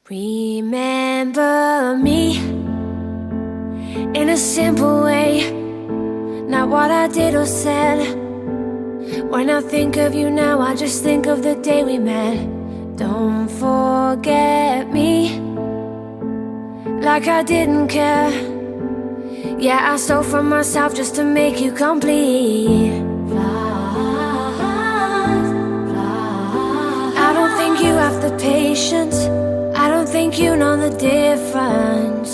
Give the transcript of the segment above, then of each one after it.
Remember me in a simple way, not what I did or said. When I think of you now, I just think of the day we met. Don't forget me, like I didn't care. Yeah, I stole from myself just to make you complete. I don't think you have the patience, I don't think you know the difference.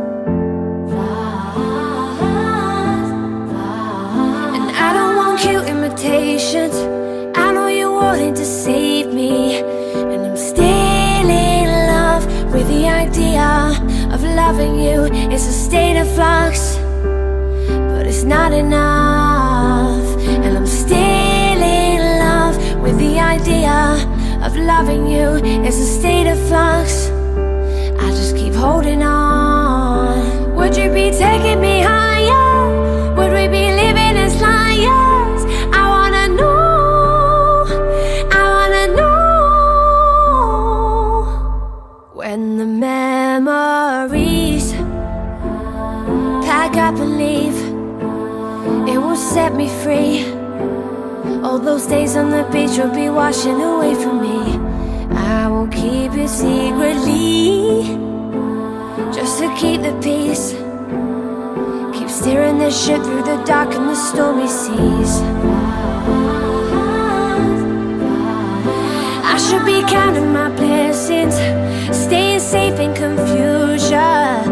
And I don't want cute imitations, I know you're wanting to save me. And I'm still in love with the idea of loving you. It's a state of flux, but it's not enough. And I'm still in love with the idea of loving you. It's a state of flux, I just keep holding on. Would you be taking me higher? Would we be living as liars? I wanna know, I wanna know. When the memories pack up and leave, it will set me free. All those days on the beach will be washing away from me. I will keep it secretly, just to keep the peace. Keep steering the ship through the dark and the stormy seas. I should be counting my blessings, staying safe in confusion.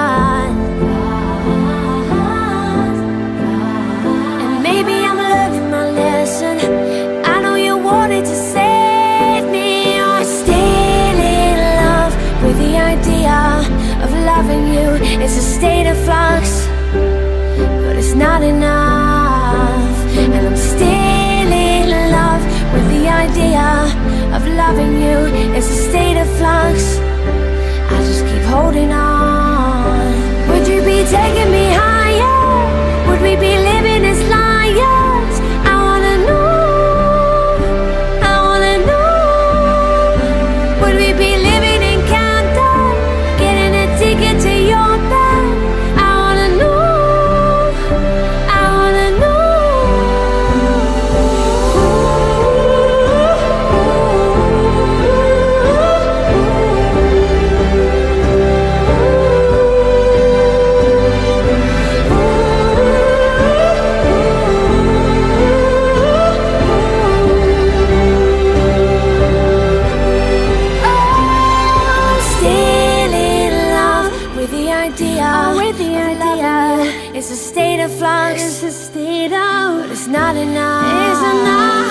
And maybe I'm learning my lesson. I know you wanted to save me. I'm still in love with the idea of loving you. It's a state of flux, but it's not enough. And I'm still in love with the idea of loving you. It's a state of flux, I just keep holding on. Would you be taking me higher? Would we be living as liars? I wanna know, I wanna know. Would we be living in Camden, getting a ticket to your bed? I wanna know, I wanna know. It's a state of flux, it's a state of, but it's not enough. It's enough.